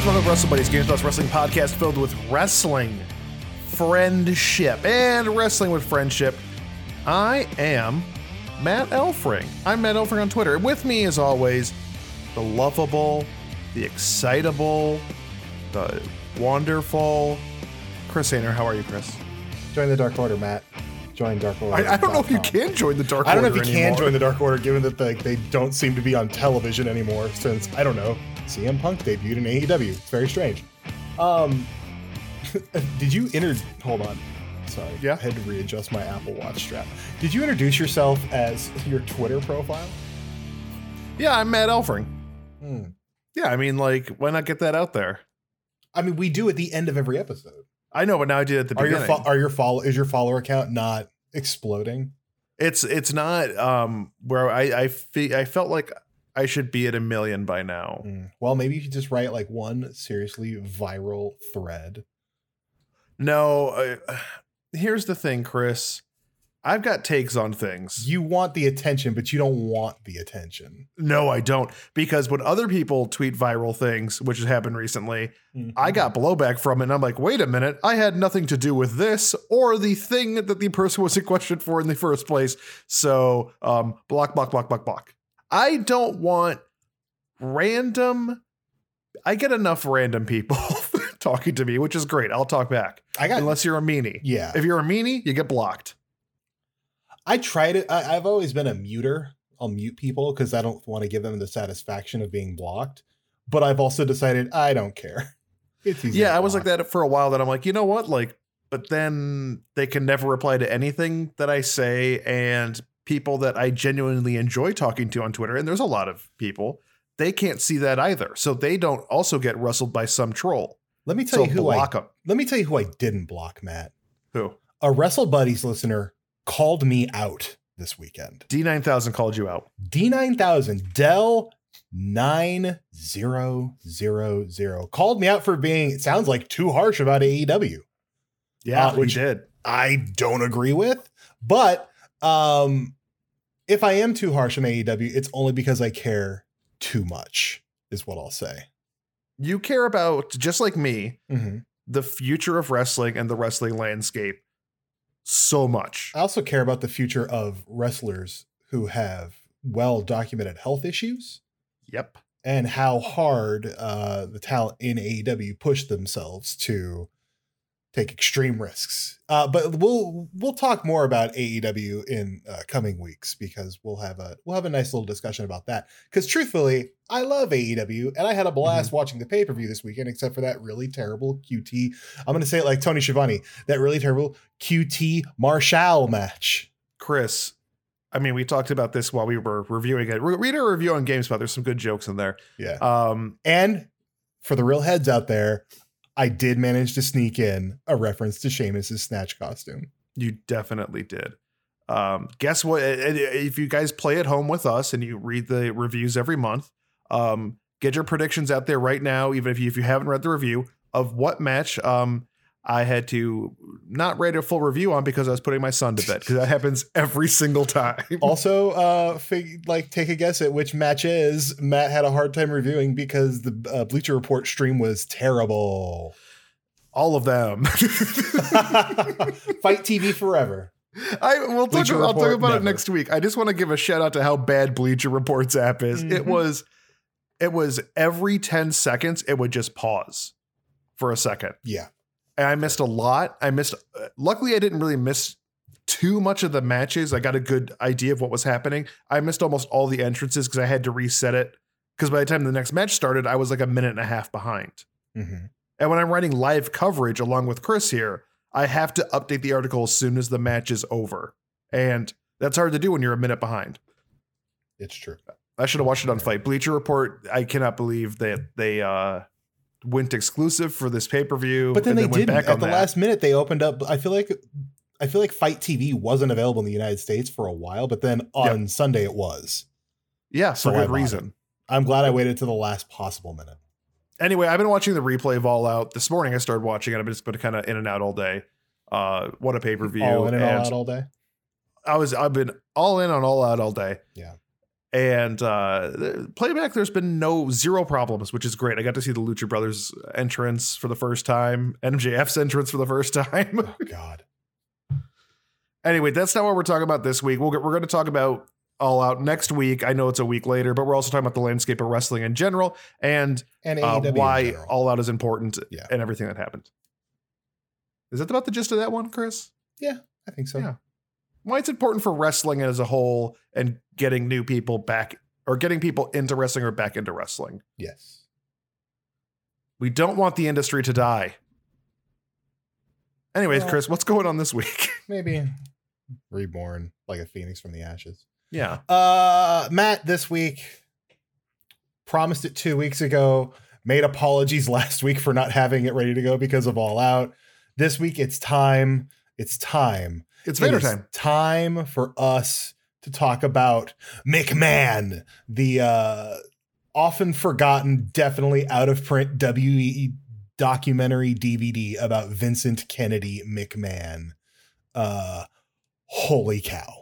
welcome to Wrestle Buddies, Games Plus Wrestling podcast filled with wrestling, friendship, and wrestling with friendship. I am Matt Elfring. I'm Matt Elfring on Twitter. And with me, as always, the lovable, the excitable, the wonderful Chris Hayner. How are you, Chris? Join the Dark Order, Matt. Join Dark Order. I don't know if you can join the Dark Order. I don't know if you anymore. can join the Dark Order, given that they don't seem to be on television anymore since, I don't know, CM Punk debuted in AEW. It's very strange. Did you hold on. Sorry. Yeah. I had to readjust my Apple Watch strap. Did you introduce yourself as your Twitter profile? Yeah, I'm Matt Elfring. Yeah, I mean, like, why not get that out there? I mean, we do at the end of every episode. I know, but now I did at the beginning. Is your follower account not exploding? It's not where I felt like I should be at 1 million by now. Well, maybe you should just write like one seriously viral thread. No, here's the thing, Chris. I've got takes on things. You want the attention, but you don't want the attention. No, I don't. Because when other people tweet viral things, which has happened recently, I got blowback from it. And I'm like, wait a minute. I had nothing to do with this or the thing that the person was in question for in the first place. So block. I don't want random. I get enough random people talking to me, which is great. I'll talk back. Unless you're a meanie. Yeah. If you're a meanie, you get blocked. I tried it. I've always been a muter. I'll mute people because I don't want to give them the satisfaction of being blocked. But I've also decided I don't care. It's easy. Yeah, I was like that for a while. That I'm like, you know what? Like, but then they can never reply to anything that I say. And people that I genuinely enjoy talking to on Twitter, and there's a lot of people, they can't see that either. So they don't also get rustled by some troll. Let me tell you who I didn't block, Matt. Who? A Wrestle Buddies listener called me out this weekend. D9000 called you out. D9000, Dell 9000 called me out for being, it sounds like, too harsh about AEW. Yeah, which he did. I don't agree with. But if I am too harsh on AEW, it's only because I care too much, is what I'll say. You care about, just like me, the future of wrestling and the wrestling landscape so much. I also care about the future of wrestlers who have well-documented health issues. Yep. And how hard the talent in AEW push themselves to take extreme risks. But we'll talk more about AEW in coming weeks because we'll have a nice little discussion about that. Because truthfully, I love AEW and I had a blast watching the pay-per-view this weekend, except for that really terrible QT. I'm going to say it like Tony Schiavone, that really terrible QT Marshall match. Chris, I mean, we talked about this while we were reviewing it. Read a review on GameSpot. There's some good jokes in there. Yeah. And for the real heads out there, I did manage to sneak in a reference to Sheamus's Snatch costume. You definitely did. Guess what? If you guys play at home with us and you read the reviews every month, get your predictions out there right now, even if you haven't read the review of what match I had to not write a full review on because I was putting my son to bed, because that happens every single time. Also, take a guess at which match is. Matt had a hard time reviewing because the Bleacher Report stream was terrible. All of them. Fight TV forever. I'll talk about it next week. I just want to give a shout out to how bad Bleacher Report's app is. It was every 10 seconds, it would just pause for a second. Yeah. And I missed a lot. Luckily, I didn't really miss too much of the matches. I got a good idea of what was happening. I missed almost all the entrances because I had to reset it. Because by the time the next match started, I was like a minute and a half behind. And when I'm writing live coverage along with Chris here, I have to update the article as soon as the match is over. And that's hard to do when you're a minute behind. It's true. I should have watched it on Fight. Bleacher Report, I cannot believe that they went exclusive for this pay-per-view. But then they didn't. At the last minute, they opened up. I feel like Fight TV wasn't available in the United States for a while, but then on Sunday it was. Yeah, for good reason. I'm glad I waited to the last possible minute. Anyway, I've been watching the replay of All Out. This morning I started watching it. I've just been kind of in and out all day. What a pay-per-view. All in and all out all day? I've been all in on All Out all day. Yeah. And playback, there's been zero problems, which is great. I got to see the Lucha Brothers entrance for the first time, MJF's entrance for the first time. Oh, God. Anyway, that's not what we're talking about this week. We're going to talk about All Out next week. I know it's a week later, but we're also talking about the landscape of wrestling in general and AEW why in general. All Out is important Yeah. and everything that happened. Is that about the gist of that one, Chris? Yeah, I think so. Yeah. Why it's important for wrestling as a whole and getting new people back or getting people into wrestling or back into wrestling. Yes. We don't want the industry to die. Anyways, Well, Chris, what's going on this week? Maybe reborn like a phoenix from the ashes. Yeah. Matt, this week promised it 2 weeks ago, made apologies last week for not having it ready to go because of All Out. This week, it's time. It's time. It's Vader It is time. Time for us to talk about McMahon, the often forgotten, definitely out of print WE documentary DVD about Vincent Kennedy McMahon. Holy cow.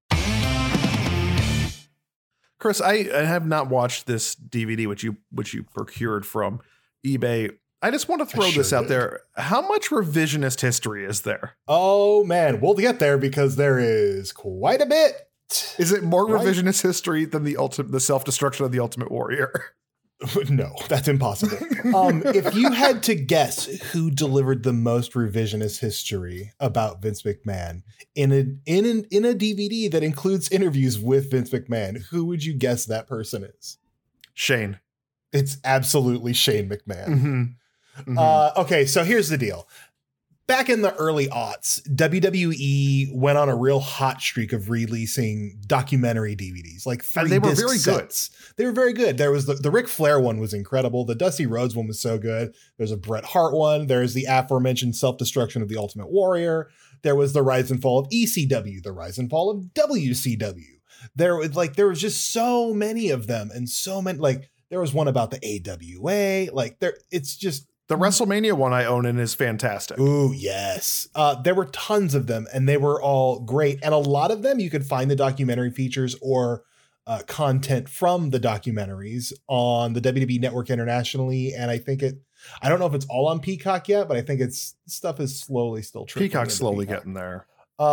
Chris, I have not watched this DVD which you procured from eBay. I just want to throw this out there. How much revisionist history is there? Oh man, we'll get there because there is quite a bit. Is it more Right. revisionist history than the self-destruction of the Ultimate Warrior? No, that's impossible. If you had to guess who delivered the most revisionist history about Vince McMahon in a DVD that includes interviews with Vince McMahon, who would you guess that person is? Shane. It's absolutely Shane McMahon. Mm-hmm. Mm-hmm. Okay, so here's the deal. Back in the early aughts, WWE went on a real hot streak of releasing documentary DVDs, like And they were disc very sets. They were very good. There was the Ric Flair one was incredible. The Dusty Rhodes one was so good. There's a Bret Hart one. There's the aforementioned self-destruction of the Ultimate Warrior. There was the rise and fall of ECW, the rise and fall of WCW. There was just so many of them, and so many, like there was one about the AWA. It's just The WrestleMania one I own and is fantastic. ooh, yes. There were tons of them and they were all great. And a lot of them you could find the documentary features or content from the documentaries on the WWE Network internationally. And I don't know if it's all on Peacock yet, but I think stuff is slowly still trickling Peacock's into slowly Peacock. getting there.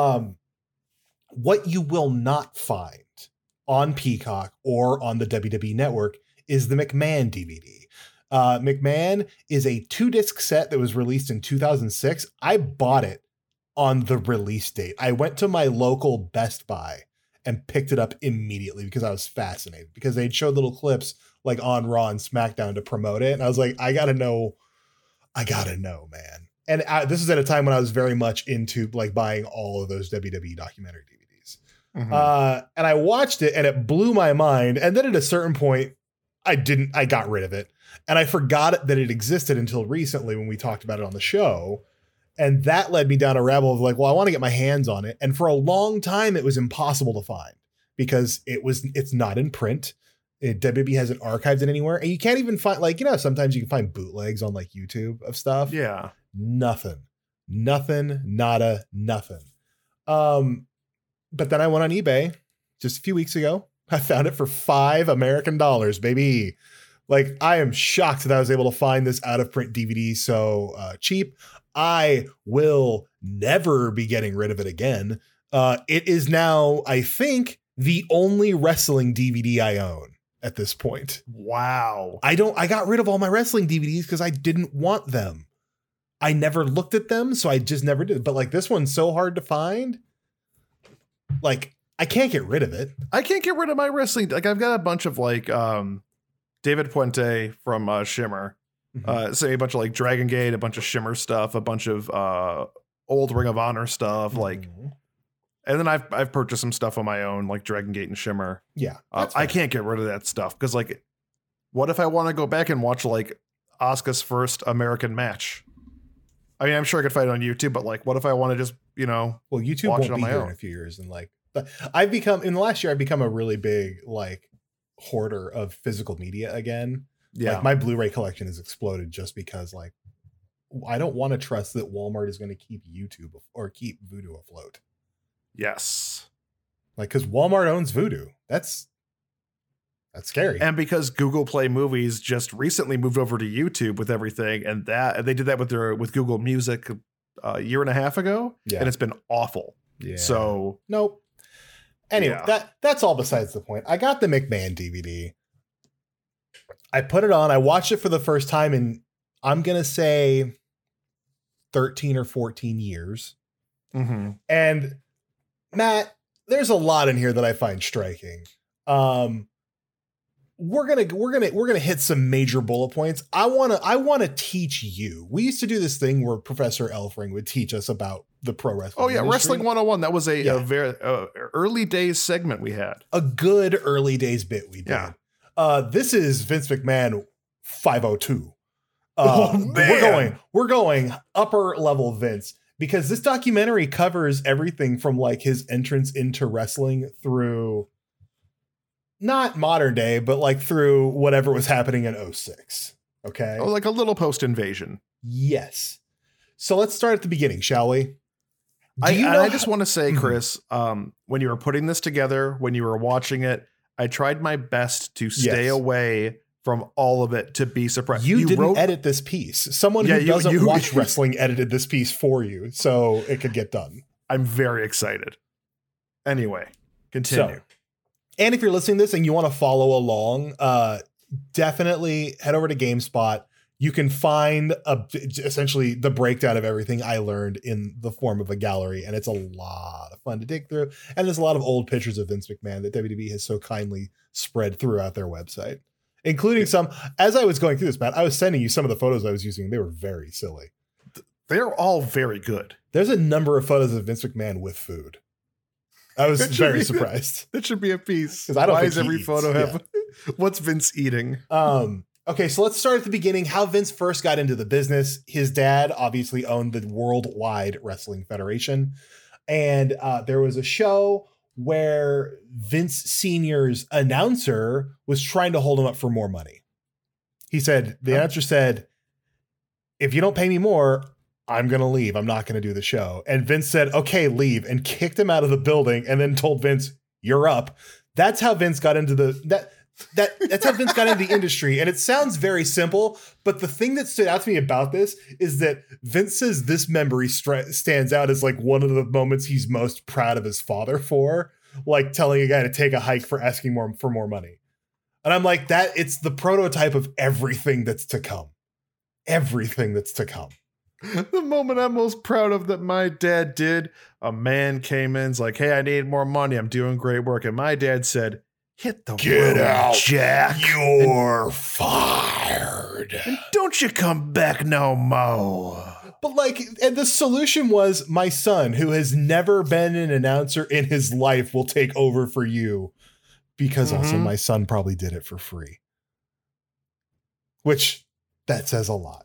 What you will not find on Peacock or on the WWE Network is the McMahon DVD. McMahon is a 2-disc set that was released in 2006. I bought it on the release date. I went to my local Best Buy and picked it up immediately because I was fascinated because they'd showed little clips like on Raw and SmackDown to promote it. And I was like, I gotta know, man. And this is at a time when I was very much into like buying all of those WWE documentary DVDs. Mhm. And I watched it and it blew my mind. And then at a certain point, I got rid of it. And I forgot that it existed until recently when we talked about it on the show. And that led me down a rabbit hole of like, well, I want to get my hands on it. And for a long time, it was impossible to find because it's not in print. WWE hasn't archived it anywhere. And you can't even find sometimes you can find bootlegs on like YouTube of stuff. Yeah. Nothing, nada, nothing. But then I went on eBay just a few weeks ago. I found it for $5 American, baby. Like, I am shocked that I was able to find this out of print DVD so cheap. I will never be getting rid of it again. It is now, I think, the only wrestling DVD I own at this point. Wow. I got rid of all my wrestling DVDs because I didn't want them. I never looked at them, so I just never did. But like this one's so hard to find. Like, I can't get rid of it. I can't get rid of my wrestling. Like I've got a bunch of like David Puente from Shimmer. Say a bunch of like Dragon Gate, a bunch of Shimmer stuff, a bunch of old Ring of Honor stuff, like, and then I've purchased some stuff on my own, like Dragon Gate and Shimmer. Yeah, I can't get rid of that stuff because like, what if I want to go back and watch like Asuka's first American match? I mean, I'm sure I could find it on YouTube, but like, what if I want to just well, YouTube watch it won't on be my here own? in a few years, and like, in the last year, I've become a really big like hoarder of physical media again. Yeah, like my Blu-ray collection has exploded just because like I don't want to trust that Walmart is going to keep YouTube or keep Vudu afloat. yes. Like, because Walmart owns Vudu. That's That's scary. And because Google Play Movies just recently moved over to YouTube with everything, and they did that with Google Music a year and a half ago, and it's been awful. Yeah. So nope. Anyway, that's all besides the point. I got the McMahon DVD. I put it on. I watched it for the first time in, I'm going to say 13 or 14 years. Mm-hmm. And Matt, there's a lot in here that I find striking. We're gonna hit some major bullet points. I wanna teach you. We used to do this thing where Professor Elfring would teach us about the pro wrestling. Oh yeah, industry. Wrestling 101. That was a very early days segment we had. A good early days bit we did. Yeah. This is Vince McMahon 502. Man. We're going upper level Vince, because this documentary covers everything from like his entrance into wrestling through not modern day, but like through whatever was happening in 06. Okay. Oh, like a little post invasion. Yes. So let's start at the beginning, shall we? I just want to say, Chris, when you were putting this together, when you were watching it, I tried my best to stay away from all of it to be surprised. You didn't edit this piece. Someone who doesn't watch wrestling edited this piece for you so it could get done. I'm very excited. Anyway, continue. So, and if you're listening to this and you want to follow along, definitely head over to GameSpot. You can find essentially the breakdown of everything I learned in the form of a gallery, and it's a lot of fun to dig through. And there's a lot of old pictures of Vince McMahon that WWE has so kindly spread throughout their website, including some. As I was going through this, Matt, I was sending you some of the photos I was using. They were very silly. They're all very good. There's a number of photos of Vince McMahon with food. I was very surprised. That should be a piece. Why does every photo have what's Vince eating? Okay, so let's start at the beginning. How Vince first got into the business. His dad obviously owned the Worldwide Wrestling Federation. And there was a show where Vince Sr.'s announcer was trying to hold him up for more money. The announcer said, if you don't pay me more, I'm going to leave. I'm not going to do the show. And Vince said, okay, leave, and kicked him out of the building and then told Vince, you're up. That's how Vince got into that's how Vince got into the industry. And it sounds very simple, but the thing that stood out to me about this is that Vince says this memory stands out as like one of the moments he's most proud of his father for, like telling a guy to take a hike for asking for more money. And I'm like, it's the prototype of everything that's to come. Everything that's to come. The moment I'm most proud of that my dad did, a man came in's like, hey, I need more money. I'm doing great work. And my dad said, hit the Get road, out, Jack. You're fired. And don't you come back no more. But like, and the solution was, my son, who has never been an announcer in his life, will take over for you. Because also my son probably did it for free. Which, that says a lot.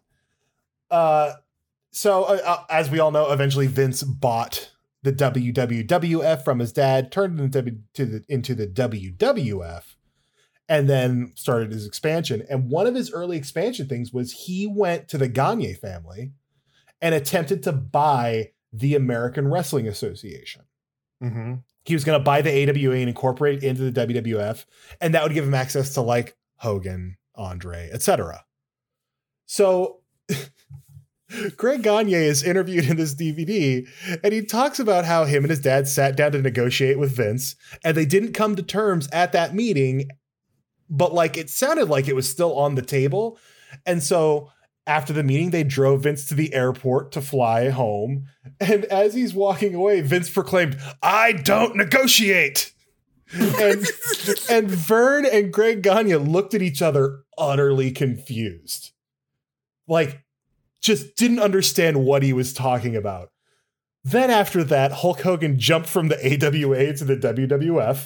So as we all know, eventually Vince bought the WWF from his dad, turned it into the WWF, and then started his expansion. And one of his early expansion things was he went to the Gagne family and attempted to buy the American Wrestling Association. Mm-hmm. He was going to buy the AWA and incorporate it into the WWF, and that would give him access to like Hogan, Andre, etc. So Greg Gagne is interviewed in this DVD, and he talks about how him and his dad sat down to negotiate with Vince, and they didn't come to terms at that meeting, but like it sounded like it was still on the table. And so after the meeting, they drove Vince to the airport to fly home. And as he's walking away, Vince proclaimed, I don't negotiate. And Vern and Greg Gagne looked at each other utterly confused. Like, just didn't understand what he was talking about. Then after that, Hulk Hogan jumped from the AWA to the WWF.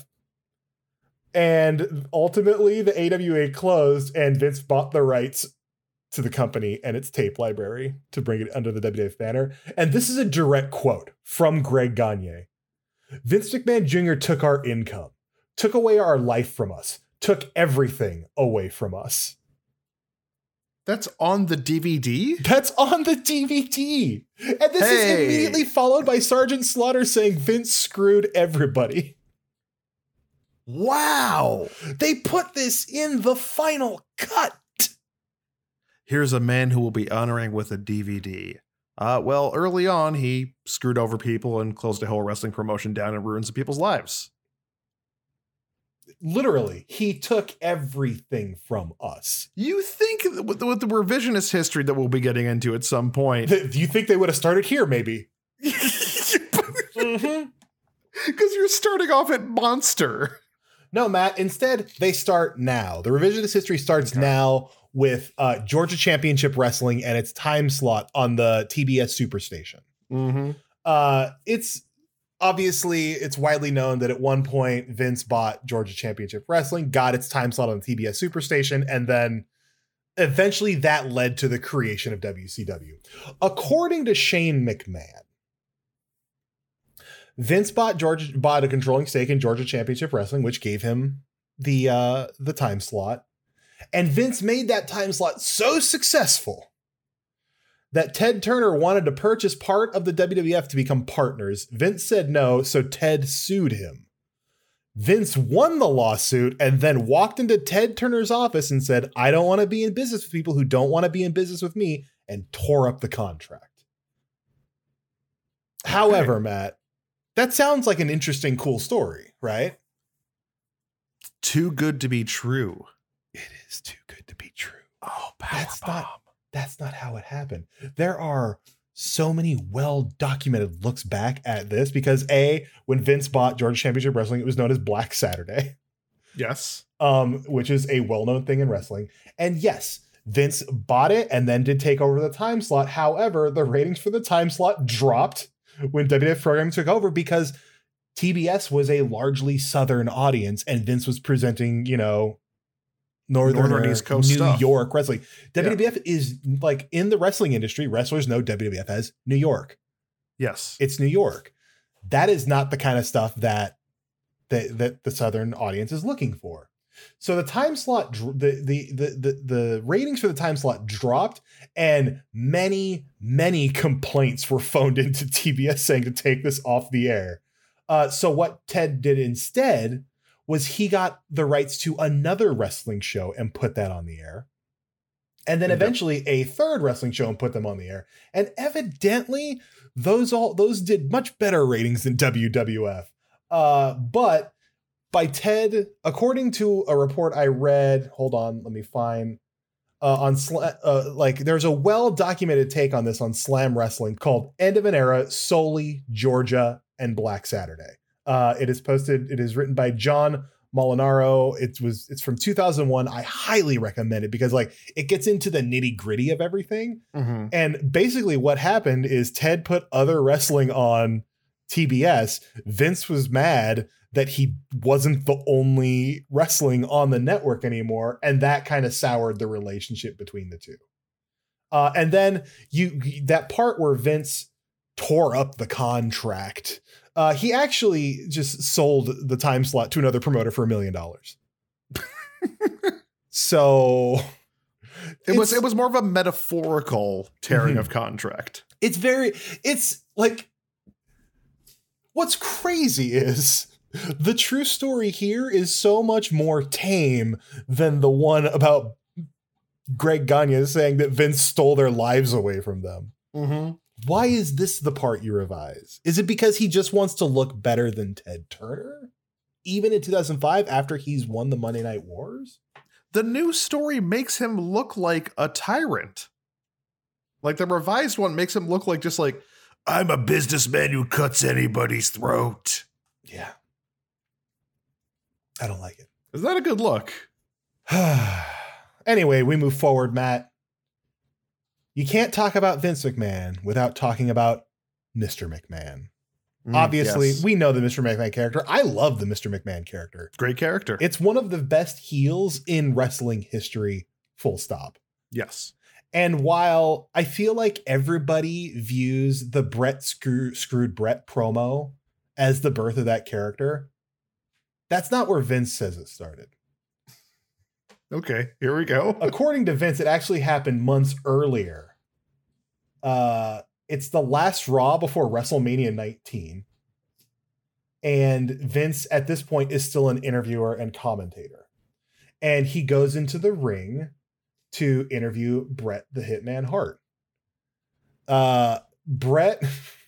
And ultimately, the AWA closed, and Vince bought the rights to the company and its tape library to bring it under the WWF banner. And this is a direct quote from Greg Gagne. Vince McMahon Jr. took our income, took away our life from us, took everything away from us. That's on the DVD? That's on the DVD. And this is immediately followed by Sergeant Slaughter saying Vince screwed everybody. Wow. They put this in the final cut. Here's a man who will be honoring with a DVD. Well, early on, he screwed over people and closed a whole wrestling promotion down and ruined some people's lives. Literally, he took everything from us. You think with the revisionist history that we'll be getting into at some point. Do you think they would have started here, maybe? Because you're starting off at Monster. No, Matt. Instead, they start now. The revisionist history starts now with Georgia Championship Wrestling and its time slot on the TBS Superstation. Mm-hmm. It's widely known that at one point Vince bought Georgia Championship Wrestling, got its time slot on the TBS Superstation, and then eventually that led to the creation of WCW. According to Shane McMahon, Vince bought a controlling stake in Georgia Championship Wrestling, which gave him the time slot. And Vince made that time slot so successful that Ted Turner wanted to purchase part of the WWF to become partners. Vince said no, so Ted sued him. Vince won the lawsuit and then walked into Ted Turner's office and said, I don't want to be in business with people who don't want to be in business with me, and tore up the contract. Okay. However, Matt, that sounds like an interesting, cool story, right? Too good to be true. It is too good to be true. Oh, that's not how it happened. There are so many well-documented looks back at this because when Vince bought Georgia Championship Wrestling, it was known as Black Saturday. Yes. Which is a well-known thing in wrestling. And yes, Vince bought it and then did take over the time slot. However, the ratings for the time slot dropped when WWF programming took over because TBS was a largely Southern audience and Vince was presenting, Northern East Coast New York wrestling. WWF is like in the wrestling industry, wrestlers know WWF as New York. Yes. It's New York. That is not the kind of stuff that the Southern audience is looking for. So the time slot, the ratings for the time slot dropped, and many complaints were phoned into TBS saying to take this off the air. So what Ted did instead was he got the rights to another wrestling show and put that on the air. And then eventually a third wrestling show and put them on the air. And evidently those did much better ratings than WWF. But by Ted, according to a report I read, hold on, let me find there's a well-documented take on this on Slam Wrestling called End of an Era, Solely Georgia and Black Saturday. It is written by John Molinaro. It's from 2001. I highly recommend it because it gets into the nitty gritty of everything. Mm-hmm. And basically what happened is Ted put other wrestling on TBS. Vince was mad that he wasn't the only wrestling on the network anymore. And that kind of soured the relationship between the two. And then that part where Vince tore up the contract, he actually just sold the time slot to another promoter for $1 million. So it was more of a metaphorical tearing of contract. It's like, what's crazy is the true story here is so much more tame than the one about Greg Gagne saying that Vince stole their lives away from them. Mm-hmm. Why is this the part you revise? Is it because he just wants to look better than Ted Turner? Even in 2005, after he's won the Monday Night Wars? The new story makes him look like a tyrant. Like the revised one makes him look like I'm a businessman who cuts anybody's throat. Yeah. I don't like it. Is that a good look? Anyway, we move forward, Matt. You can't talk about Vince McMahon without talking about Mr. McMahon. Obviously, yes. We know the Mr. McMahon character. I love the Mr. McMahon character. Great character. It's one of the best heels in wrestling history, full stop. Yes. And while I feel like everybody views the Brett Screwed Brett promo as the birth of that character, that's not where Vince says it started. Okay, here we go. According to Vince, it actually happened months earlier. It's the last Raw before WrestleMania 19. And Vince at this point is still an interviewer and commentator. And he goes into the ring to interview Bret the Hitman Hart. Bret,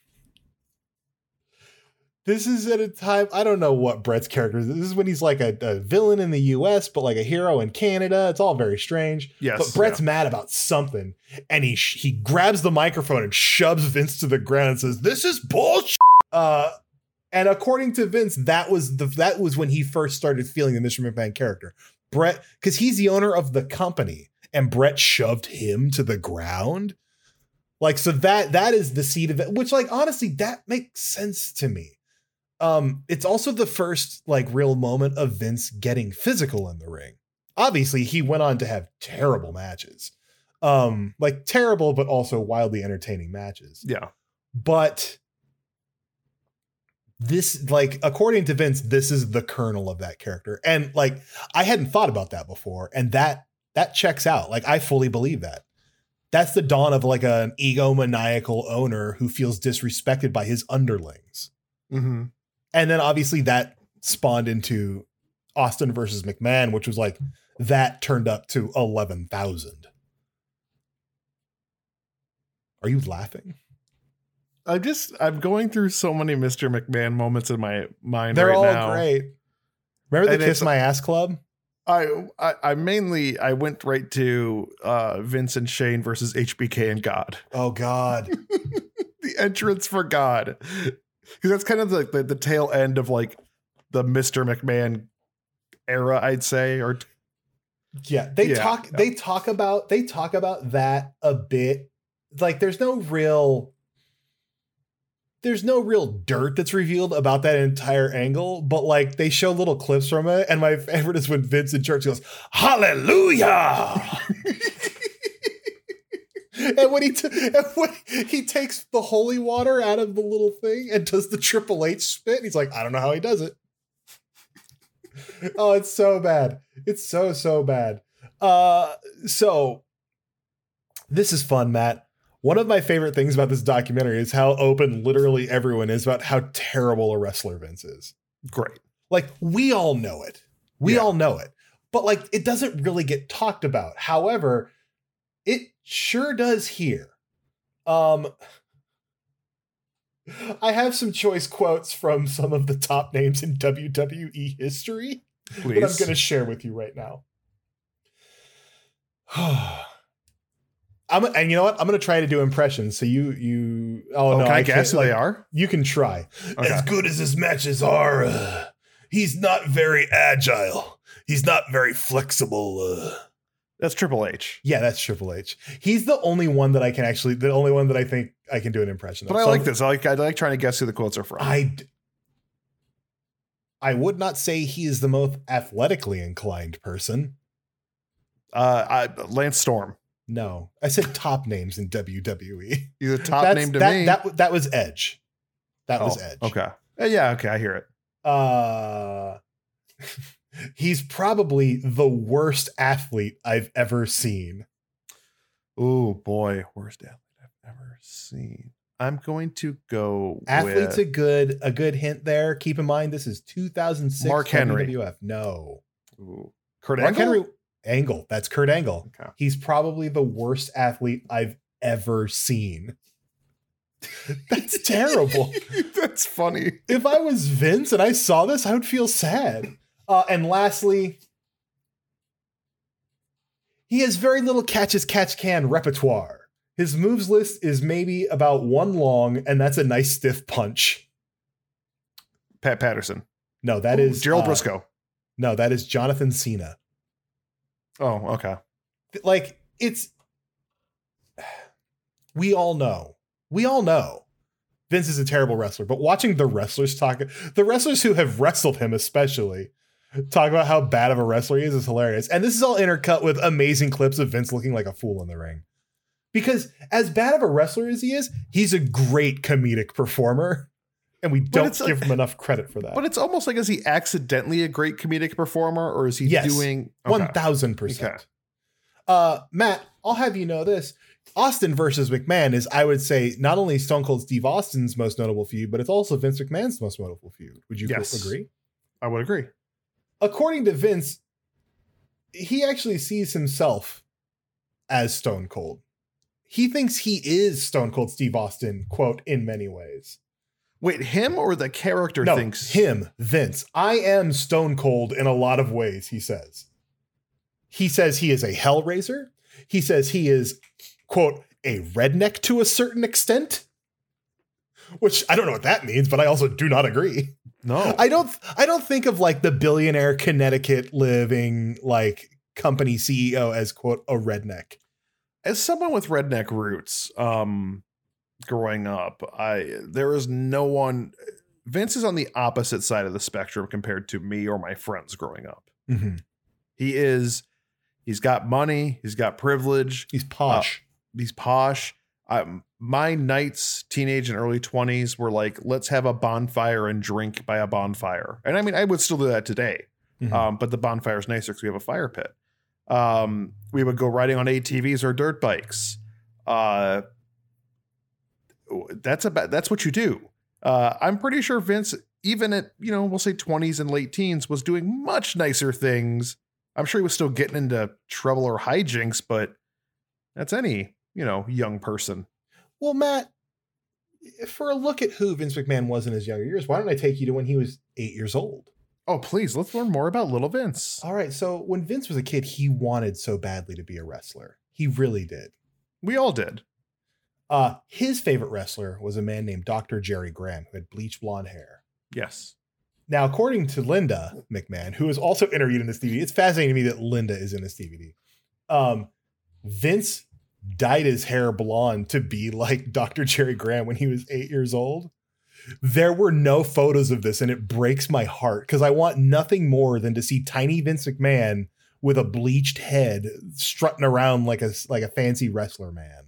this is at a time, I don't know what Bret's character is. This is when he's like a villain in the US, but like a hero in Canada. It's all very strange. Yes, but Bret's mad about something. And he grabs the microphone and shoves Vince to the ground and says, "This is bullshit." And according to Vince, that was when he first started feeling the Mr. McMahon character. Bret, because he's the owner of the company, and Bret shoved him to the ground. Like, so that is the seed of it, which, like, honestly, that makes sense to me. It's also the first like real moment of Vince getting physical in the ring. Obviously, he went on to have terrible matches. Like terrible, but also wildly entertaining matches. Yeah. But this, like, according to Vince, this is the kernel of that character. And like, I hadn't thought about that before. And that checks out. Like, I fully believe that. That's the dawn of like an egomaniacal owner who feels disrespected by his underlings. Mm-hmm. And then obviously that spawned into Austin versus McMahon, which was like, that turned up to 11,000. Are you laughing? I'm going through so many Mr. McMahon moments in my mind. They're right all now. great. Remember the Kiss My Ass Club? I went right to Vince and Shane versus HBK and God. Oh God. The entrance for God. Because that's kind of the tail end of like the Mr. McMahon era, I'd say. Or yeah, they talk about that a bit. Like there's no real dirt that's revealed about that entire angle, but like they show little clips from it. And my favorite is when Vince in church goes, "Hallelujah." And when he takes the holy water out of the little thing and does the Triple H spit, he's like, "I don't know how he does it." Oh, it's so bad. It's so bad. So this is fun, Matt. One of my favorite things about this documentary is how open literally everyone is about how terrible a wrestler Vince is. Great. Like, we all know it. We all know it. But like, it doesn't really get talked about. However, it sure does here. I have some choice quotes from some of the top names in WWE history that I'm going to share with you right now. And you know what? I'm going to try to do impressions. So you. Oh no! Can I guess who they are? You can try. Okay. As good as his matches are, he's not very agile. He's not very flexible. That's Triple H. Yeah, that's Triple H. He's the only one that I can actually. The only one that I think I can do an impression of. But I like this. I like trying to guess who the quotes are from. I would not say he is the most athletically inclined person. Lance Storm. No, I said top names in WWE. He's a top name to me. That was Edge. That was Edge. Okay. Yeah. Okay. I hear it. He's probably the worst athlete I've ever seen. Oh boy, worst athlete I've ever seen. I'm going to go. Athlete's a good hint there. Keep in mind this is 2006. Mark Henry. WWF. No. Ooh. Kurt Mark Angle? Henry. Angle. That's Kurt Angle. Okay. He's probably the worst athlete I've ever seen. That's terrible. That's funny. If I was Vince and I saw this, I would feel sad. And lastly, he has very little catch-as-catch-can repertoire. His moves list is maybe about one long, and that's a nice stiff punch. Pat Patterson. No, that is Gerald Briscoe. No, that is Jonathan Cena. Oh, okay. Like, we all know Vince is a terrible wrestler, but watching the wrestlers who have wrestled him especially, talk about how bad of a wrestler he is hilarious. And this is all intercut with amazing clips of Vince looking like a fool in the ring. Because as bad of a wrestler as he is, he's a great comedic performer. And we don't give him enough credit for that. But it's almost like, is he accidentally a great comedic performer, or is he doing 1,000%? Okay. Matt, I'll have you know this. Austin versus McMahon is, I would say, not only Stone Cold Steve Austin's most notable feud, but it's also Vince McMahon's most notable feud. Would you agree? I would agree. According to Vince, he actually sees himself as Stone Cold. He thinks he is Stone Cold Steve Austin, quote, in many ways. Wait, him or the character thinks? Him, Vince. I am Stone Cold in a lot of ways, he says. He says he is a Hellraiser. He says he is, quote, a redneck to a certain extent. Which I don't know what that means, but I also do not agree. No. I don't think of like the billionaire Connecticut living like company CEO as, quote, a redneck. As someone with redneck roots, growing up, there is no one. Vince is on the opposite side of the spectrum compared to me or my friends growing up. Mm-hmm. He's got money. He's got privilege. He's posh. He's posh. My nights, teenage and early 20s, were like, let's have a bonfire and drink by a bonfire. And I mean, I would still do that today. Mm-hmm. But the bonfire is nicer because we have a fire pit. We would go riding on ATVs or dirt bikes. That's what you do. I'm pretty sure Vince, even at, we'll say 20s and late teens, was doing much nicer things. I'm sure he was still getting into trouble or hijinks, but that's any, young person. Well, Matt, for a look at who Vince McMahon was in his younger years, why don't I take you to when he was 8 years old? Oh, please, let's learn more about little Vince. All right. So when Vince was a kid, he wanted so badly to be a wrestler. He really did. We all did. His favorite wrestler was a man named Dr. Jerry Graham, who had bleached blonde hair. Yes. Now, according to Linda McMahon, who is also interviewed in this DVD, it's fascinating to me that Linda is in this DVD. Vince dyed his hair blonde to be like Dr. Jerry Graham when he was 8 years old. There were no photos of this, and it breaks my heart because I want nothing more than to see tiny Vince McMahon with a bleached head strutting around like a fancy wrestler man.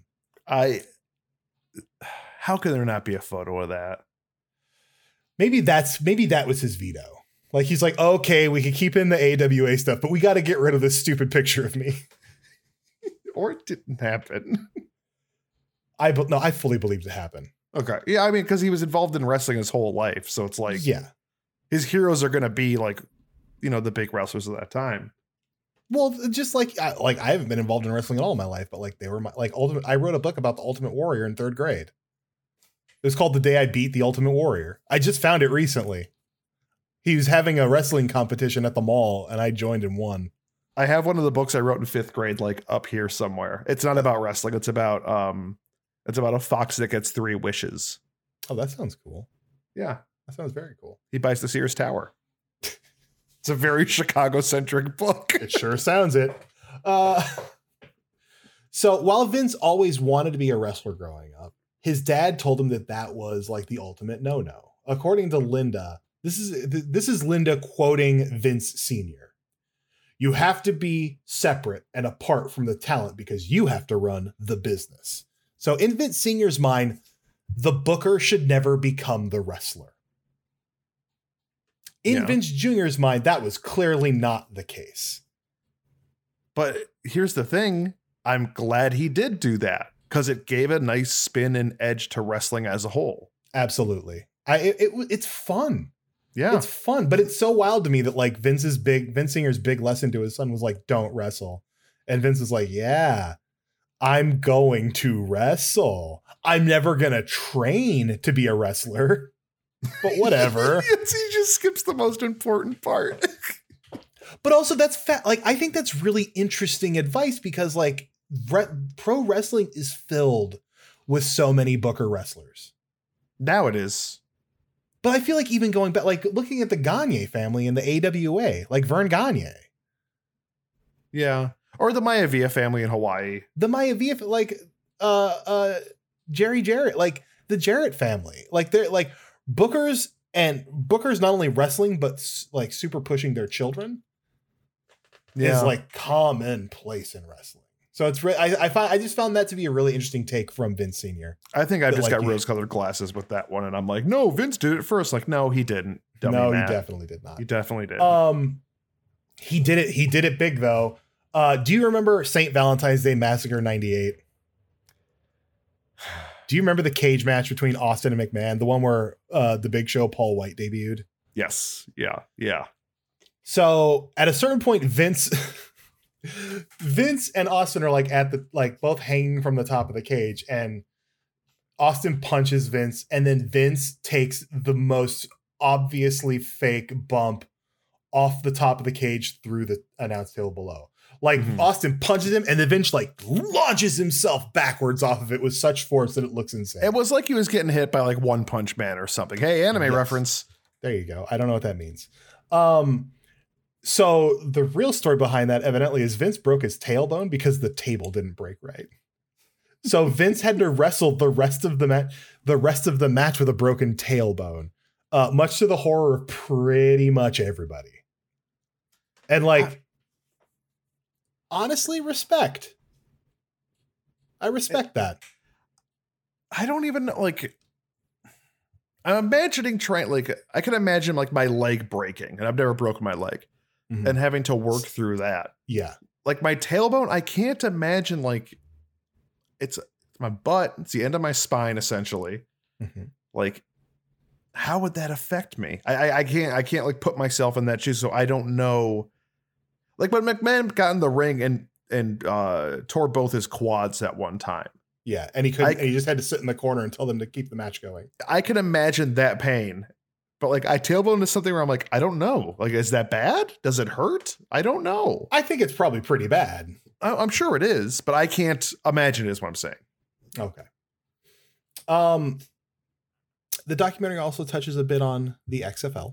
How can there not be a photo of that? Maybe that was his veto. Like, he's like, okay, we can keep in the AWA stuff, but we got to get rid of this stupid picture of me. Or it didn't happen. I fully believed it happened. Okay. Yeah, I mean, because he was involved in wrestling his whole life. So it's like, yeah, his heroes are going to be like, the big wrestlers of that time. Well, just I haven't been involved in wrestling at all in my life, but like they were my ultimate. I wrote a book about the Ultimate Warrior in 3rd grade. It was called The Day I Beat the Ultimate Warrior. I just found it recently. He was having a wrestling competition at the mall, and I joined and won. I have one of the books I wrote in 5th grade, like up here somewhere. It's not about wrestling. It's about a fox that gets 3 wishes. Oh, that sounds cool. Yeah, that sounds very cool. He buys the Sears Tower. It's a very Chicago-centric book. It sure sounds it. So while Vince always wanted to be a wrestler growing up, his dad told him that was like the ultimate no-no. According to Linda, this is Linda quoting Vince Sr. You have to be separate and apart from the talent because you have to run the business. So in Vince Sr.'s mind, the booker should never become the wrestler. In Vince Jr.'s mind, that was clearly not the case. But here's the thing. I'm glad he did do that because it gave a nice spin and edge to wrestling as a whole. Absolutely. It's fun. Yeah. It's fun, but it's so wild to me that like Vince Sr.'s big lesson to his son was like, don't wrestle. And Vince was like, yeah, I'm going to wrestle. I'm never going to train to be a wrestler. But whatever. He just skips the most important part. But also that's like, I think that's really interesting advice because like pro wrestling is filled with so many booker wrestlers. Now it is. But I feel like even going back, like looking at the Gagne family in the AWA, like Vern Gagne. Yeah. Or the Maivia family in Hawaii. The Maivia, like Jerry Jarrett, like the Jarrett family. Like they're like bookers not only wrestling, but like super pushing their children is like commonplace in wrestling. So it's I just found that to be a really interesting take from Vince Sr. I think I just got rose-colored glasses with that one, and I'm like, no, Vince did it first. Like, no, he didn't. No, he definitely did not. He definitely did. He did it big though. Do you remember St. Valentine's Day Massacre '98? Do you remember the cage match between Austin and McMahon? The one where the Big Show Paul White debuted? Yes. Yeah. Yeah. So at a certain point, Vince and Austin are like at the both hanging from the top of the cage, and Austin punches Vince, and then Vince takes the most obviously fake bump off the top of the cage through the announce table below. Like Austin punches him, and then Vince like launches himself backwards off of it with such force that it looks insane. It was like he was getting hit by like One Punch Man or something. Hey, anime reference. There you go. I don't know what that means. So the real story behind that evidently is Vince broke his tailbone because the table didn't break right. So Vince had to wrestle the rest of the match with a broken tailbone, much to the horror of pretty much everybody. And like, honestly, respect. I respect that. I don't even like. I'm imagining I can imagine like my leg breaking, and I've never broken my leg, and having to work through that. Yeah. Like my tailbone, I can't imagine like it's my butt. It's the end of my spine, essentially. Like, how would that affect me? I can't like put myself in that shoe, so I don't know. Like when McMahon got in the ring and tore both his quads at one time. Yeah, and he couldn't. And he just had to sit in the corner and tell them to keep the match going. I can imagine that pain, but like I tailbone is something where I'm like, I don't know. Like, is that bad? Does it hurt? I don't know. I think it's probably pretty bad. I'm sure it is, but I can't imagine it is what I'm saying. Okay. The documentary also touches a bit on the XFL.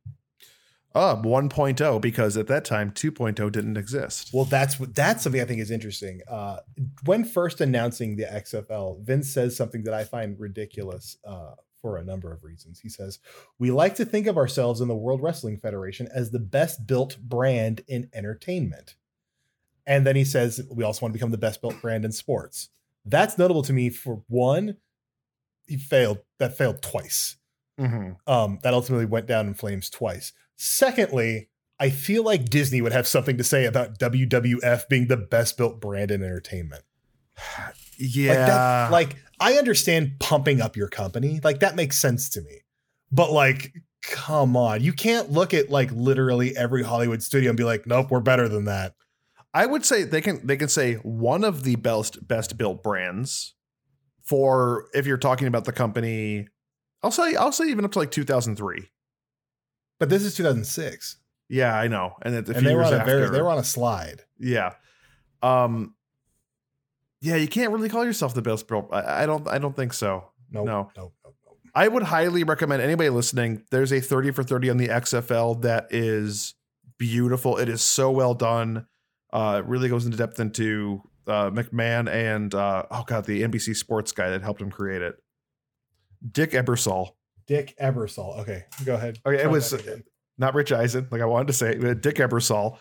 1.0, because at that time 2.0 didn't exist. Well, that's something I think is interesting. When first announcing the XFL, Vince says something that I find ridiculous for a number of reasons. He says, "We like to think of ourselves in the World Wrestling Federation as the best built brand in entertainment." And then he says, "We also want to become the best built brand in sports." That's notable to me for one, that failed twice. That ultimately went down in flames twice. Secondly, I feel like Disney would have something to say about WWF being the best built brand in entertainment. Yeah. Like I understand pumping up your company. Like that makes sense to me. But like, come on. You can't look at like literally every Hollywood studio and be like, nope, we're better than that. I would say they can say one of the best built brands for if you're talking about the company. I'll say even up to like 2003. But this is 2006. Yeah, I know. And they were on a slide. Yeah. Yeah, you can't really call yourself the best built. I don't think so. No. I would highly recommend anybody listening. There's a 30 for 30 on the XFL that is beautiful. It is so well done. It really goes into depth into McMahon and the NBC Sports guy that helped him create it. Dick Ebersol. Okay, go ahead. Okay, it was not Rich Eisen, like I wanted to say, but Dick Ebersol.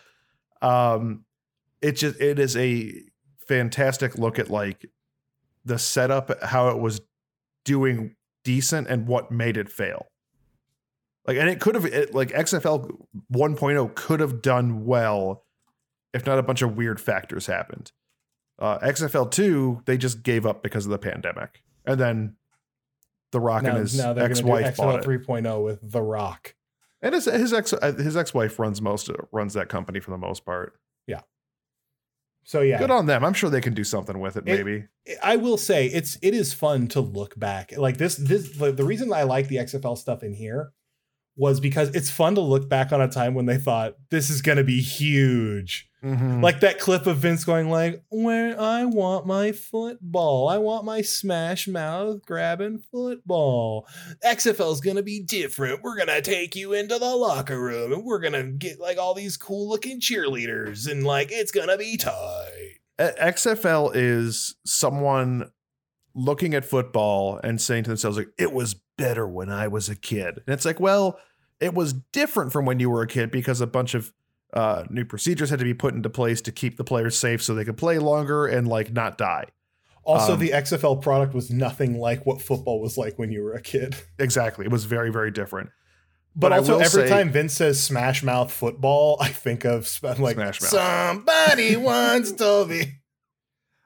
It is a fantastic look at like the setup, how it was doing decent and what made it fail. Like, and it could have, like XFL 1.0 could have done well if not a bunch of weird factors happened. XFL 2, they just gave up because of the pandemic. And then The Rock and his ex-wife bought it. XFL 3.0 with The Rock. And his ex-wife runs that company for the most part. Yeah. So yeah. Good on them. I'm sure they can do something with it, maybe. I will say it is fun to look back. Like the reason I like the XFL stuff in here was because it's fun to look back on a time when they thought this is going to be huge. Like that clip of Vince going like, "Where I want my football. I want my smash mouth grabbing football. XFL is going to be different. We're going to take you into the locker room and we're going to get like all these cool looking cheerleaders and like it's going to be tight." XFL is someone looking at football and saying to themselves like, it was better when I was a kid. And it's like, well, it was different from when you were a kid because a bunch of new procedures had to be put into place to keep the players safe so they could play longer and like not die. Also, the XFL product was nothing like what football was like when you were a kid. Exactly. It was very, very different. But also every time Vince says Smash Mouth football, I think of like, somebody once told me.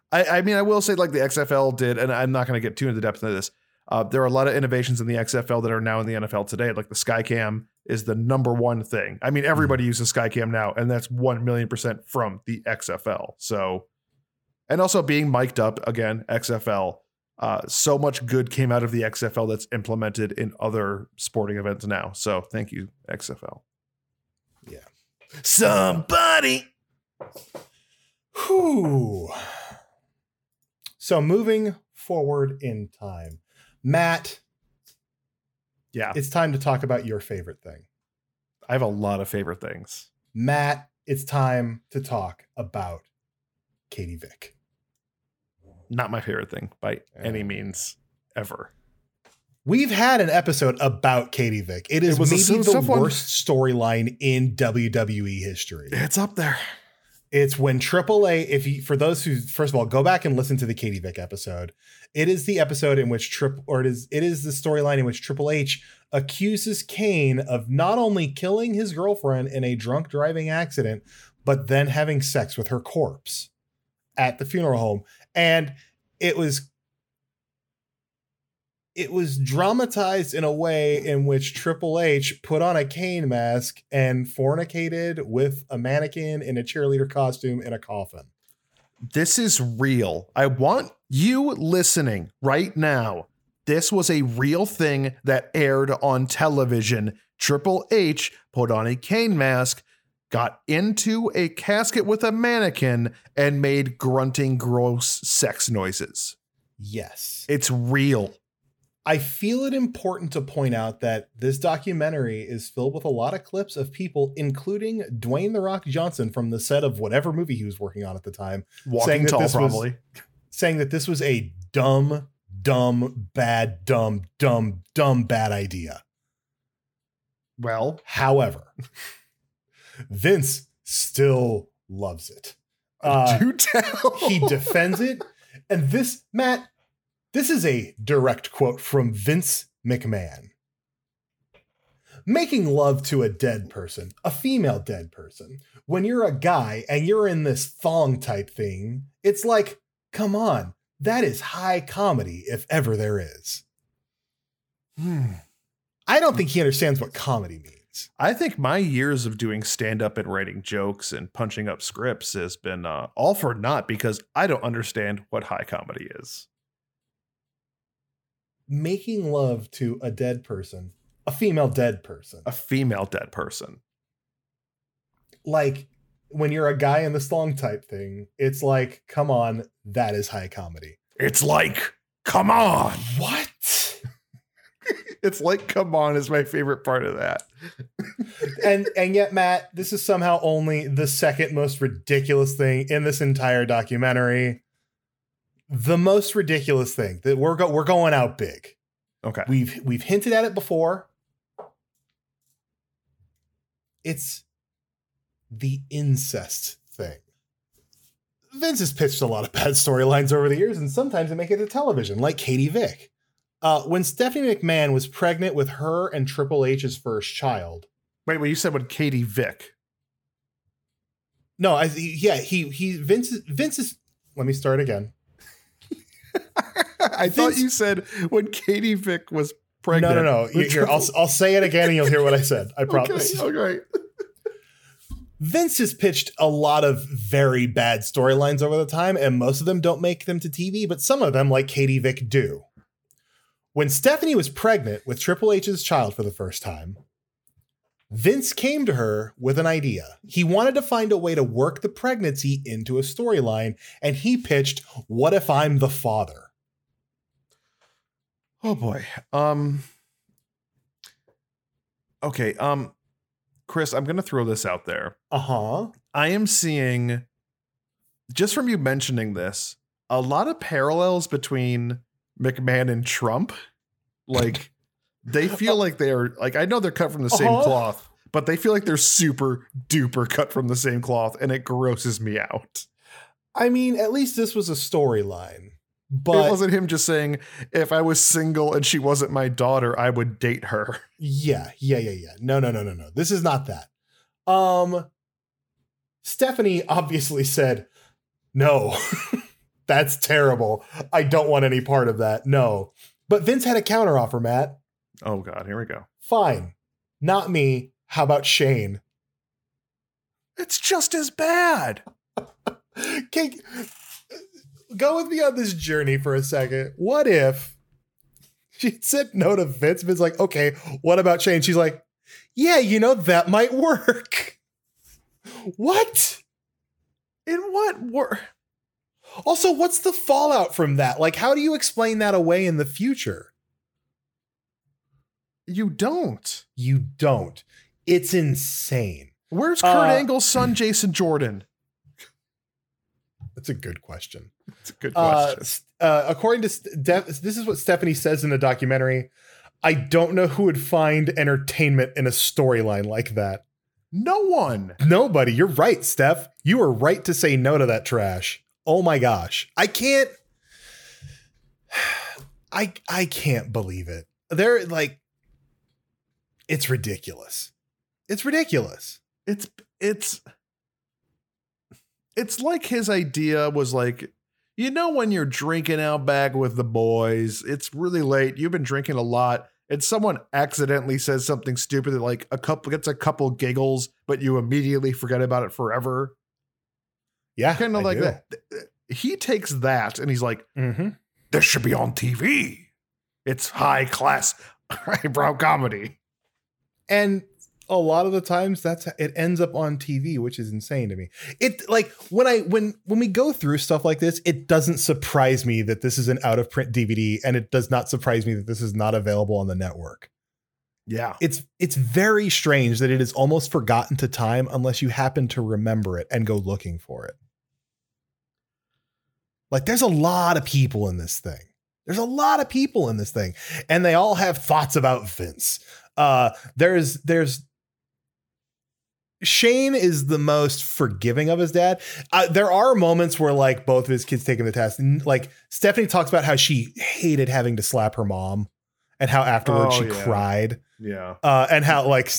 I mean, I will say like the XFL did, and I'm not going to get too into depth into this. There are a lot of innovations in the XFL that are now in the NFL today. Like the Skycam is the number one thing. I mean, everybody uses Skycam now, and that's 1,000,000% from the XFL. So, and also being mic'd up again, XFL. So much good came out of the XFL that's implemented in other sporting events now. So thank you, XFL. Yeah. Somebody. Whew. So moving forward in time, Matt. Yeah. It's time to talk about your favorite thing. I have a lot of favorite things. Matt, it's time to talk about Katie Vick. Not my favorite thing by any means ever. We've had an episode about Katie Vick. It is maybe the worst storyline in WWE history. It's up there. It's when AAA, for those who, first of all, go back and listen to the Katie Vick episode. It is the episode in which it is the storyline in which Triple H accuses Kane of not only killing his girlfriend in a drunk driving accident, but then having sex with her corpse at the funeral home. And it was dramatized in a way in which Triple H put on a Kane mask and fornicated with a mannequin in a cheerleader costume in a coffin. This is real. I want you listening right now. This was a real thing that aired on television. Triple H put on a Kane mask, got into a casket with a mannequin, and made grunting, gross sex noises. Yes. It's real. I feel it important to point out that this documentary is filled with a lot of clips of people, including Dwayne "The Rock" Johnson from the set of whatever movie he was working on at the time. Walking Tall, probably. Saying that this was a dumb, bad idea. Well, however, Vince still loves it. Do tell. He defends it. And this, Matt, this is a direct quote from Vince McMahon. Making love to a dead person, a female dead person, when you're a guy and you're in this thong type thing, it's like, come on, that is high comedy if ever there is. I don't think he understands what comedy means. I think my years of doing stand-up and writing jokes and punching up scripts has been all for naught because I don't understand what high comedy is. Making love to a dead person, a female dead person. A female dead person. Like, when you're a guy in the thong type thing, it's like, come on, that is high comedy. It's like, come on. What? It's like, come on is my favorite part of that. and yet, Matt, this is somehow only the second most ridiculous thing in this entire documentary. The most ridiculous thing that we're going out big. Okay. We've hinted at it before. It's the incest thing. Vince has pitched a lot of bad storylines over the years, and sometimes they make it to television, like Katie Vick. When Stephanie McMahon was pregnant with her and Triple H's first child. Wait, you said with Katie Vick? No, Vince is. Let me start again. I thought you said when Katie Vick was pregnant. No. Here, I'll say it again and you'll hear what I said. I promise. Okay. Vince has pitched a lot of very bad storylines over the time, and most of them don't make them to TV, but some of them, like Katie Vick, do. When Stephanie was pregnant with Triple H's child for the first time, Vince came to her with an idea. He wanted to find a way to work the pregnancy into a storyline, and he pitched, "What if I'm the father?" Oh boy. Okay. Chris, I'm going to throw this out there. Uh-huh. I am seeing, just from you mentioning this, a lot of parallels between McMahon and Trump. Like, they feel like they're, like, I know they're cut from the same cloth, but they feel like they're super duper cut from the same cloth, and it grosses me out. I mean, at least this was a storyline. But it wasn't him just saying, if I was single and she wasn't my daughter, I would date her. Yeah. No. This is not that. Stephanie obviously said no. That's terrible. I don't want any part of that. No. But Vince had a counteroffer, Matt. Oh God, here we go. Fine. Not me. How about Shane? It's just as bad. Okay, go with me on this journey for a second. What if she said no to Vince? Vince's like, okay, what about Shane? She's like, yeah, that might work. What? In what work? Also, what's the fallout from that? Like, how do you explain that away in the future? You don't. You don't. It's insane. Where's Kurt Angle's son, Jason Jordan? That's a good question. It's a good question. According to this is what Stephanie says in the documentary. I don't know who would find entertainment in a storyline like that. No one. Nobody. You're right, Steph. You were right to say no to that trash. Oh my gosh. I can't believe it. They're like, it's ridiculous. It's ridiculous. It's like his idea was like, when you're drinking out back with the boys, it's really late, you've been drinking a lot, and someone accidentally says something stupid that like gets a couple giggles, but you immediately forget about it forever. Yeah. Kind of like that. He takes that and he's like, this should be on TV. It's high class, highbrow comedy. And a lot of the times it ends up on TV, which is insane to me. It like when we go through stuff like this, it doesn't surprise me that this is an out of print DVD, and it does not surprise me that this is not available on the network. Yeah. It's very strange that it is almost forgotten to time unless you happen to remember it and go looking for it. Like, there's a lot of people in this thing. And they all have thoughts about Vince. There's Shane is the most forgiving of his dad. There are moments where like both of his kids take him to task. Like Stephanie talks about how she hated having to slap her mom and how afterwards she cried. Yeah. And how like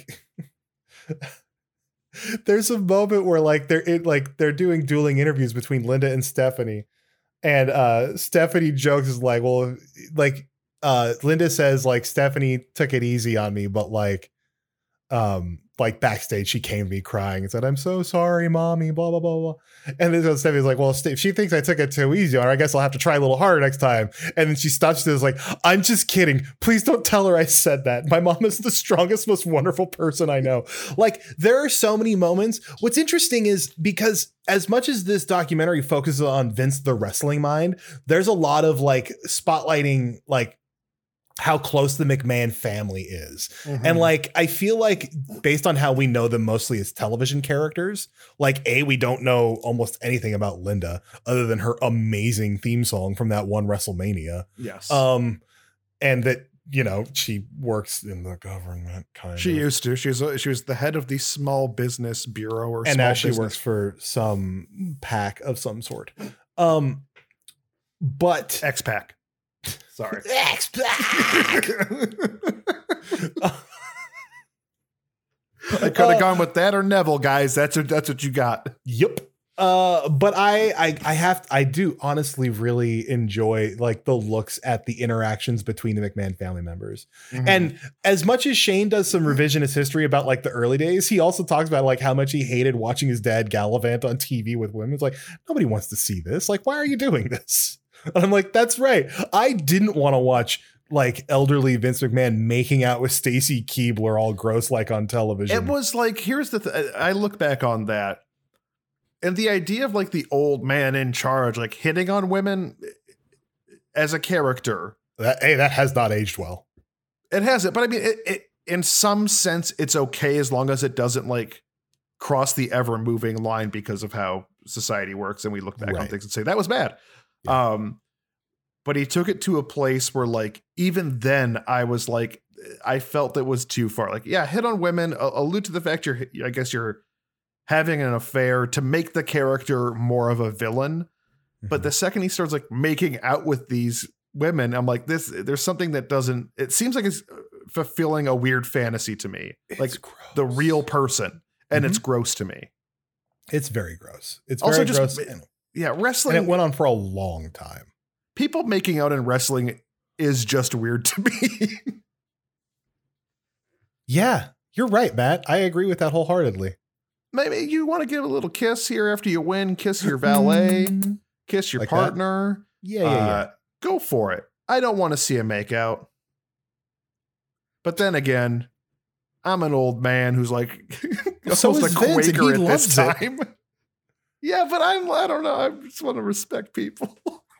there's a moment where like they're doing dueling interviews between Linda and Stephanie. And Stephanie jokes is like, well, like Linda says like Stephanie took it easy on me, but like backstage she came to me crying and said, I'm so sorry, mommy, blah, blah, blah, blah. And then Stephanie's like, well, if she thinks I took it too easy on her, I guess I'll have to try a little harder next time. And then she stops, she says like, I'm just kidding. Please don't tell her I said that. My mom is the strongest, most wonderful person I know. Like, there are so many moments. What's interesting is because as much as this documentary focuses on Vince the wrestling mind, there's a lot of like spotlighting like how close the McMahon family is. And like, I feel like based on how we know them mostly as television characters, like we don't know almost anything about Linda other than her amazing theme song from that one WrestleMania. Yes. And that, she works in the government kind of. She used to. She was the head of the small business bureau or and small now she business. works for some pack of some sort. But X-Pac. Sorry. X-Pac. I could have gone with that or Neville, guys. That's what you got. Yep. But I do honestly really enjoy like the looks at the interactions between the McMahon family members. And as much as Shane does some revisionist history about like the early days, he also talks about like how much he hated watching his dad gallivant on TV with women. It's like, nobody wants to see this. Like, why are you doing this? And I'm like, that's right. I didn't want to watch like elderly Vince McMahon making out with Stacy Keibler all gross like on television. It was like, here's the I look back on that. And the idea of like the old man in charge, like hitting on women as a character. That has not aged well. It hasn't. But I mean, it in some sense, it's okay as long as it doesn't like cross the ever moving line because of how society works. And we look back on things and say that was bad. Yeah. But he took it to a place where like, even then I was like, I felt it was too far. Like, yeah, hit on women, allude to the fact I guess you're having an affair to make the character more of a villain. But the second he starts like making out with these women, I'm like, there's something that doesn't, it seems like it's fulfilling a weird fantasy to me. It's like gross. The real person. And it's gross to me. It's very gross. It's also very gross. Yeah, And wrestling. it went on for a long time. People making out in wrestling is just weird to me. Yeah, you're right, Matt. I agree with that wholeheartedly. Maybe you want to give a little kiss here after you win, kiss your valet, kiss your Like partner. Yeah. Go for it. I don't want to see a makeout. But then again, I'm an old man who's like So almost is a Vince, and Quaker he at this loves it. time. Yeah, but I don't know. I just want to respect people.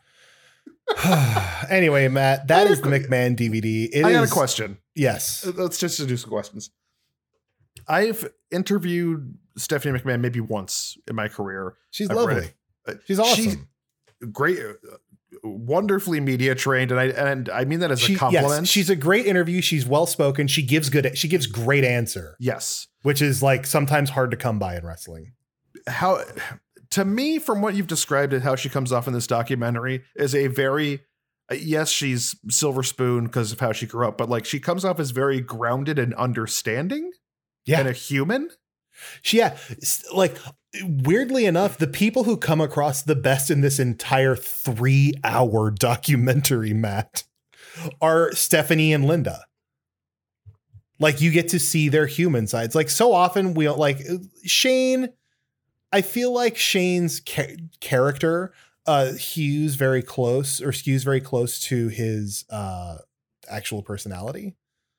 Anyway, Matt, that is the McMahon DVD. I got a question. Yes. Let's just do some questions. I've interviewed Stephanie McMahon maybe once in my career. She's I've read lovely. it. She's awesome. She's great, wonderfully media trained, and I mean that as a compliment. Yes, she's a great interview. She's well spoken. She gives great answer. Yes, which is like sometimes hard to come by in wrestling. How, to me, from what you've described it, how she comes off in this documentary is a very, yes, she's silver spoon because of how she grew up, but like she comes off as very grounded and understanding. Yeah, and a human. Like weirdly enough, the people who come across the best in this entire 3-hour documentary, Matt, are Stephanie and Linda. Like you get to see their human sides. Like so often we don't like Shane. I feel like Shane's character skews very close to his actual personality.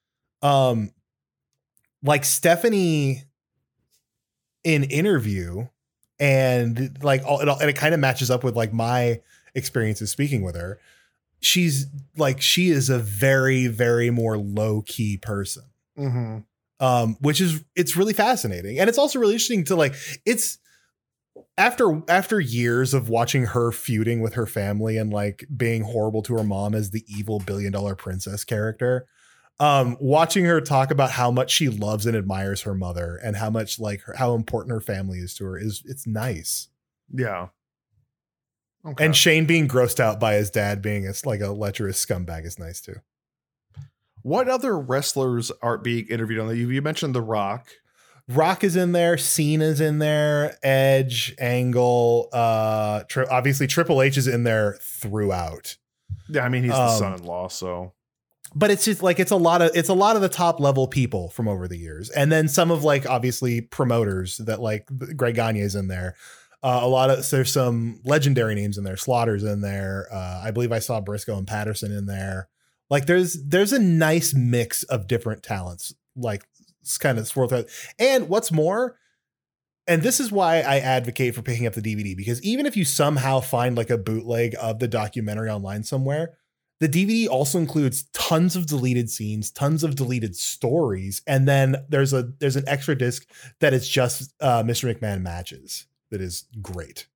Like Stephanie in interview and like and it kind of matches up with like my experiences speaking with her. She's like, she is a very, very more low key person. Mm-hmm. Which is, it's really fascinating. And it's also really interesting to like, it's after years of watching her feuding with her family and like being horrible to her mom as the evil $1 billion princess character. Watching her talk about how much she loves and admires her mother and how much like how important her family is to her it's nice. Yeah. Okay. And Shane being grossed out by his dad being like a lecherous scumbag is nice too. What other wrestlers are being interviewed on that? You mentioned The Rock. Rock is in there. Cena's in there. Edge, Angle, obviously Triple H is in there throughout. Yeah, I mean he's the son-in-law, so. But it's just like it's a lot of the top level people from over the years, and then some of like obviously promoters that like Greg Gagne's in there. There's some legendary names in there. Slaughter's in there. I believe I saw Briscoe and Patterson in there. Like there's a nice mix of different talents, like it's kind of swirled through. And what's more, and this is why I advocate for picking up the DVD, because even if you somehow find like a bootleg of the documentary online somewhere, the DVD also includes tons of deleted scenes, tons of deleted stories, and then there's an extra disc that is just Mr. McMahon matches that is great.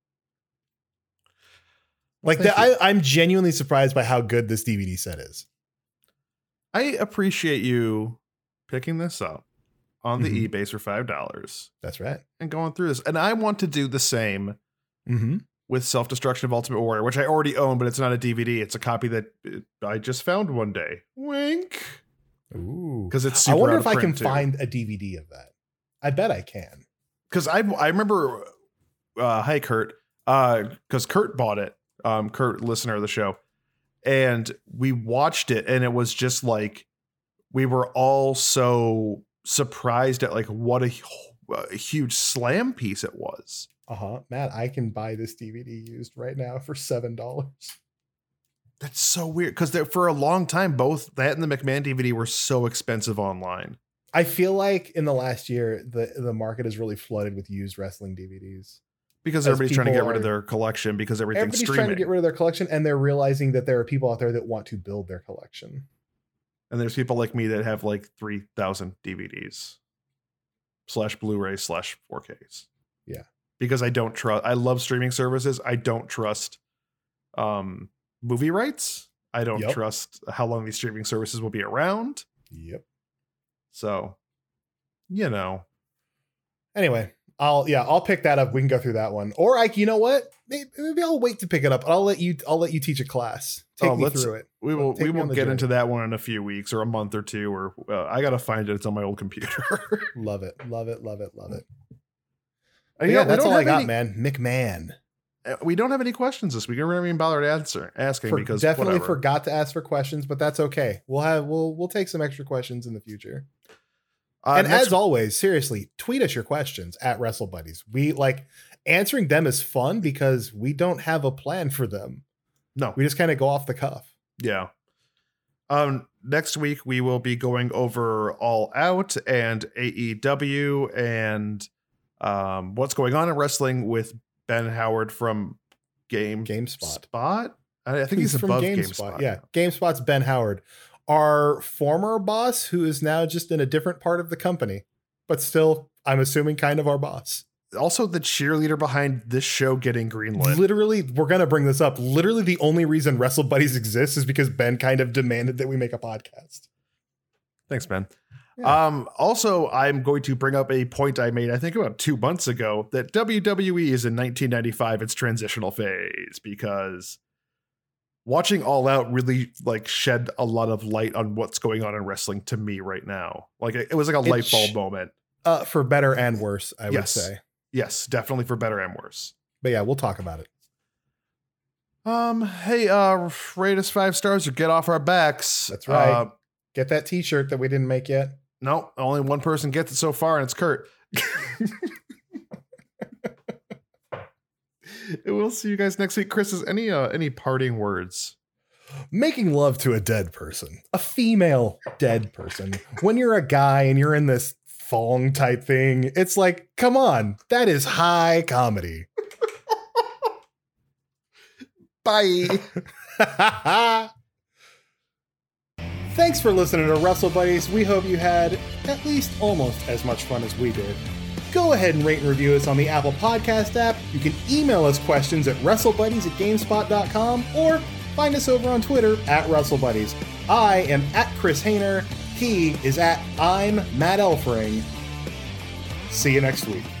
Like I'm genuinely surprised by how good this DVD set is. I appreciate you picking this up on the eBay for $5. That's right. And going through this, and I want to do the same. With Self-Destruction of Ultimate Warrior, which I already own, but it's not a DVD. It's a copy that I just found one day. Wink. Ooh. Because it's I super wonder out if of I can print, find a DVD of that. I bet I can. Because I remember, hi, Kurt, because Kurt bought it. Kurt, listener of the show. And we watched it, and it was just like, we were all so surprised at like what a huge slam piece it was. Matt, I can buy this DVD used right now for $7. That's so weird because for a long time, both that and the McMahon DVD were so expensive online. I feel like in the last year, the market is really flooded with used wrestling DVDs because everybody's trying to get rid of their collection because everybody's streaming. Trying to get rid of their collection, and they're realizing that there are people out there that want to build their collection. And there's people like me that have like 3,000 DVDs / Blu-ray / 4Ks. Yeah. Because I don't trust, I love streaming services. I don't trust movie rights. I don't trust how long these streaming services will be around. Yep. So, you know. Anyway, I'll pick that up. We can go through that one. Or you know what? Maybe I'll wait to pick it up. I'll let you teach a class. Take me through it. We will get into that one in a few weeks or a month or two, or I got to find it. It's on my old computer. Love it. Yeah, that's all I got, man. McMahon. We don't have any questions this week. I don't even bother to asking because definitely whatever. forgot to ask for questions, but that's okay. We'll take some extra questions in the future. And as always, seriously, tweet us your questions at WrestleBuddies. We like answering them is fun because we don't have a plan for them. No, we just kind of go off the cuff. Yeah. Next week we will be going over All Out and AEW and what's going on in wrestling with Ben Howard from GameSpot. I think he's above GameSpot. Yeah, GameSpot's Ben Howard, our former boss, who is now just in a different part of the company, but still, I'm assuming, kind of our boss. Also, the cheerleader behind this show getting greenlit. Literally, we're going to bring this up. Literally, the only reason WrestleBuddies exists is because Ben kind of demanded that we make a podcast. Thanks, Ben. Yeah. Also, I'm going to bring up a point I made, I think about 2 months ago, that WWE is in 1995 its transitional phase, because watching All Out really like shed a lot of light on what's going on in wrestling to me right now. Like it was like a light bulb moment. For better and worse, I would say. Yes, definitely for better and worse. But yeah, we'll talk about it. Hey, rate us 5 stars or get off our backs. That's right. Get that t-shirt that we didn't make yet. No, only one person gets it so far, and it's Kurt. We'll see you guys next week. Chris, is any parting words? Making love to a dead person, a female dead person. When you're a guy and you're in this thong type thing, it's like, come on, that is high comedy. Bye. Thanks for listening to WrestleBuddies. We hope you had at least almost as much fun as we did. Go ahead and rate and review us on the Apple Podcast app. You can email us questions at WrestleBuddies@GameSpot.com or find us over on Twitter at WrestleBuddies. I am at Chris Hayner. He is at I'm Matt Elfring. See you next week.